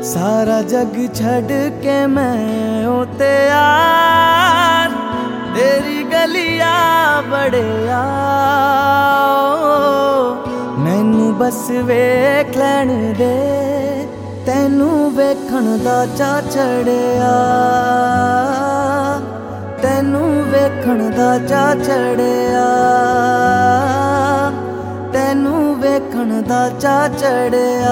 सारा जग छड़ के मैं ओ तैयार तेरी गलिया बड़े मैनू बस वेख लैण दे तैनू वेखण दा चा चढ़िया तैनू वेखण दा चा चढ़िया तैनू वेखण दा चा चढ़िया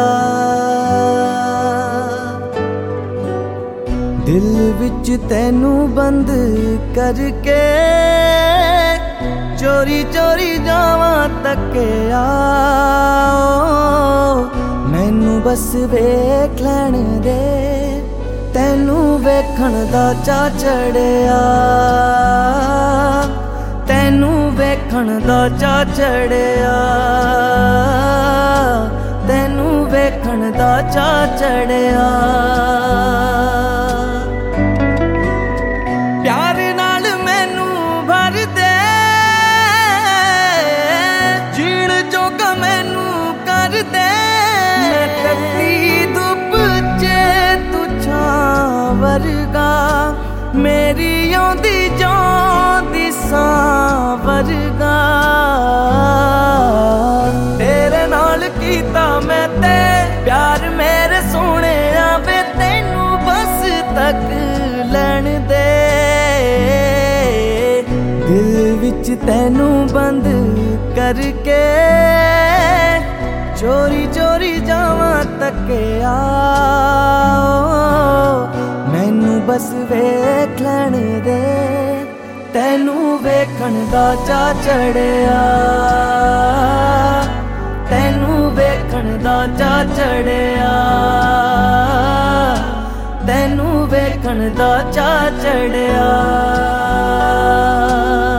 दिल विच तैनू बंद करके चोरी चोरी जावां तकिया मैनू बस वेख लैण दे तैनू वेखण दा चा चढ़िया तैनू वेखण दा चा चढ़िया तैनू वेखण दा चा चढ़िया प्यार नाल मैनू भर दे जीण जोगा मैनू कर दे मैं कत्ती धुप चे तू छां वर्गा मेरी आंदी जांदी सां वर्गा तेरे नाल कीता मैं ते प्यार मेरे सोने आवे तैनू बस तक लैण दे दिल विच तैनू बंद करके चोरी चोरी जावां तकिया मैनू बस वेख लैण दे तैनू वेखण दा चा चढ़िया तैनू वेखण दा चा चढ़िया तैनू वेखण दा चा चढ़िया।